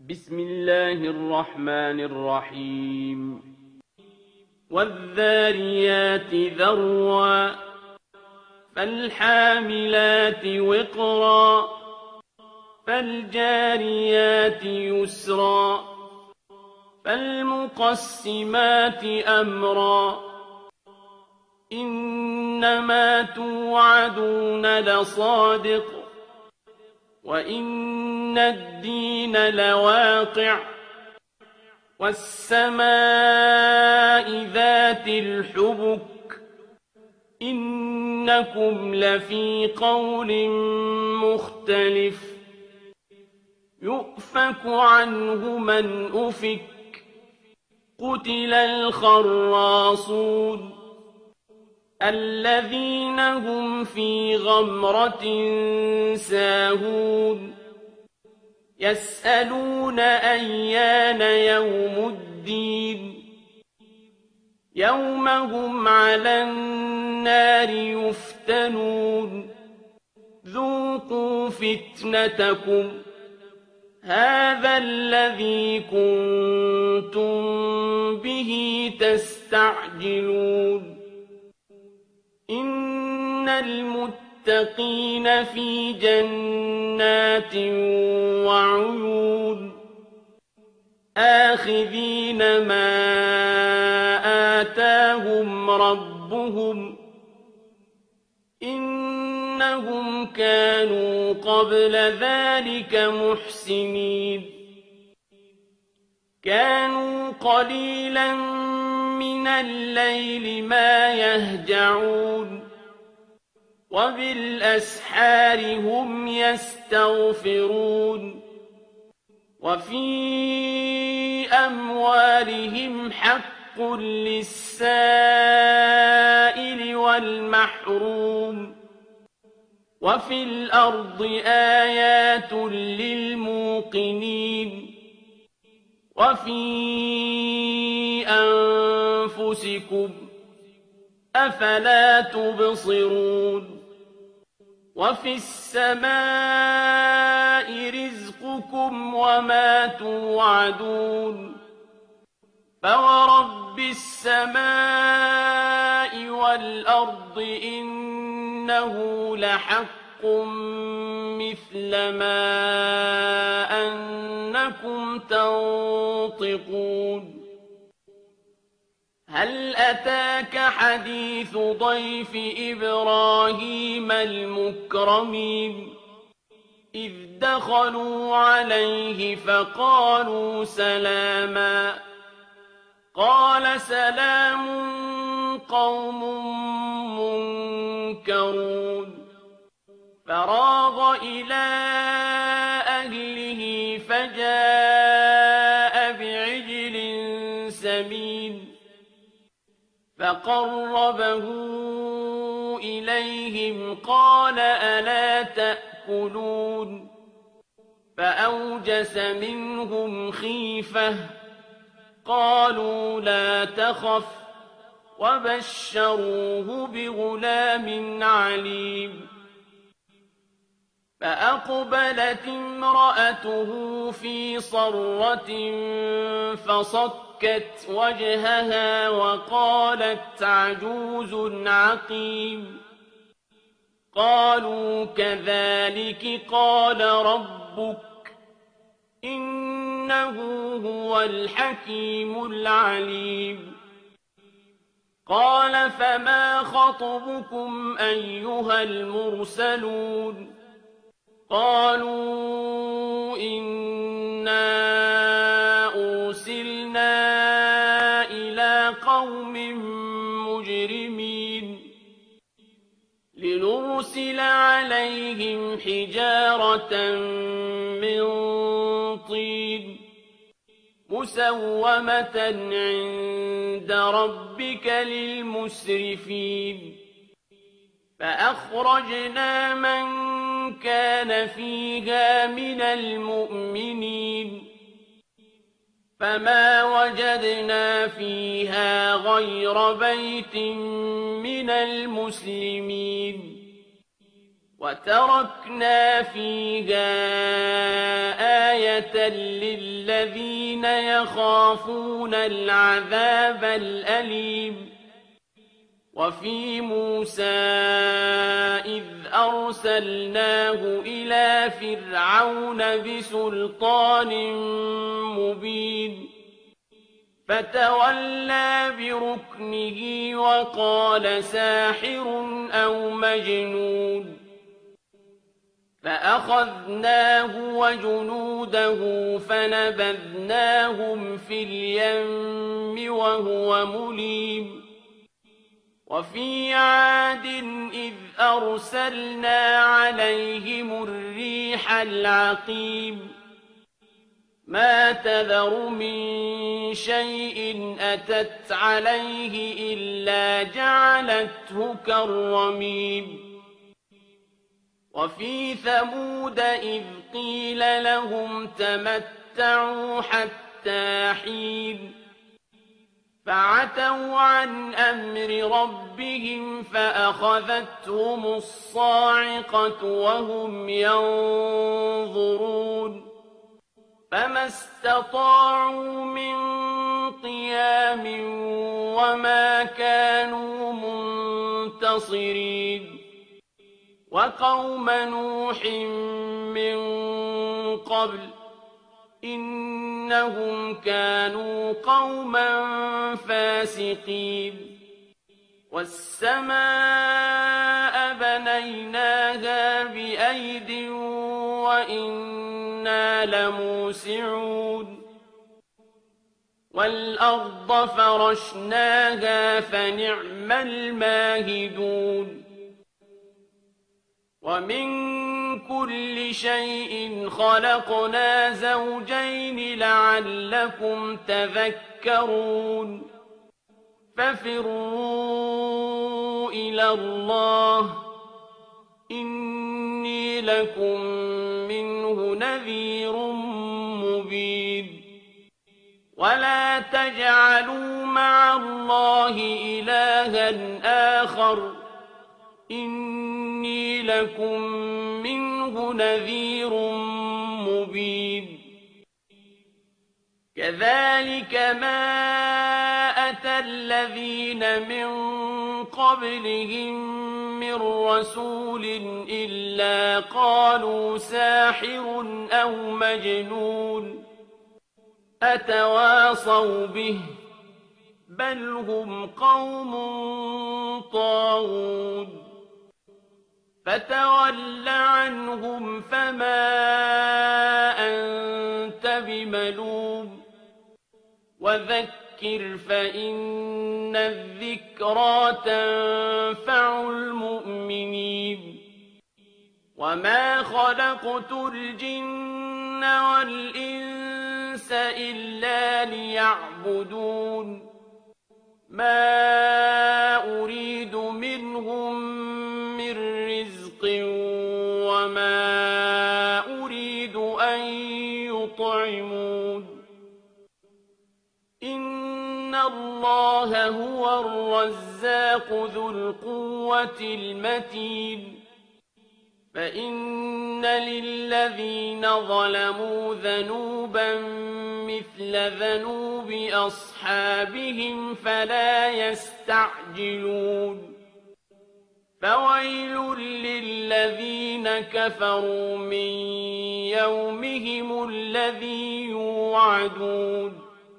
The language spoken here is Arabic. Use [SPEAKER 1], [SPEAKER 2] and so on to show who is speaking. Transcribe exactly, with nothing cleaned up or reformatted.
[SPEAKER 1] بسم الله الرحمن الرحيم والذاريات ذروا فالحاملات وقرا فالجاريات يسرا فالمقسمات أمرا إنما توعدون لصادق وإن الدين لواقع والسماء ذات الحبك إنكم لفي قول مختلف يؤفك عنه من أفك قتل الخراصون الذين هم في غمرة ساهون يسألون أيان يوم الدين يوم هم على النار يفتنون ذوقوا فتنتكم هذا الذي كنتم به تستعجلون إن المتقين في جنات وعيون آخذين ما آتاهم ربهم إنهم كانوا قبل ذلك محسنين كانوا قليلا من الليل ما يهجعون وبالأسحار هم يستغفرون وفي أموالهم حق للسائل والمحروم وفي الأرض آيات للموقنين وفي أنفسكم أفلا تبصرون وفي السماء رزقكم وما توعدون فورب السماء والأرض إنه لحق مثل ما أنكم تنطقون هل أتاك حديث ضيف إبراهيم المكرمين إذ دخلوا عليه فقالوا سلاما قال سلام قوم منكرون فراغ إلى أهله فجاء بعجل سمين فقربه إليهم قال ألا تأكلون فأوجس منهم خيفة قالوا لا تخف وبشروه بغلام عليم فأقبلت امرأته في صرة فصكت وجهها وقالت عجوز عقيم قالوا كذلك قال ربك إنه هو الحكيم العليم قال فما خطبكم أيها المرسلون قالوا إنا أرسلنا إلى قوم مجرمين لنرسل عليهم حجارة من طين مسومة عند ربك للمسرفين فأخرجنا من كان فيها من المؤمنين فما وجدنا فيها غير بيت من المسلمين وتركنا فيها آية للذين يخافون العذاب الأليم وفي موسى إذ أرسلناه إلى فرعون بسلطان مبين فتولى بركنه وقال ساحر أو مجنون فأخذناه وجنوده فنبذناهم في اليم وهو مليم وفي عاد إذ أرسلنا عليهم الريح العقيم ما تذر من شيء أتت عليه إلا جعلته كالرميم وفي ثمود إذ قيل لهم تمتعوا حتى حين فعتوا عن أمر ربهم فأخذتهم الصاعقة وهم ينظرون فما استطاعوا من قيام وما كانوا منتصرين وقوم نوح من قبل إنهم كانوا قوما فاسقين والسماء بنيناها بأيد وإنا لموسعون والأرض فرشناها فنعم الماهدون ومن كل شيء خلقنا زوجين لعلكم تذكرون ففروا إلى الله إني لكم منه نذير مبين ولا تجعلوا مع الله إلها آخر إني لكم منه نذير مبين كذلك ما أتى الذين من قبلهم من رسول إلا قالوا ساحر أو مجنون أتواصوا به بل هم قوم طاغون فتول عنهم فما أنت بملوم وذكر فإن الذكرى تنفع المؤمنين وما خلقت الجن والإنس إلا ليعبدون ما أريد منهم من رزق وما أريد أن يطعمون إن الله هو الرزاق ذو القوة المتين فإن للذين ظلموا ذنوبا مثل ذنوب أصحابهم فلا يستعجلون فويل للذين كفروا من يومهم الذي يوعدون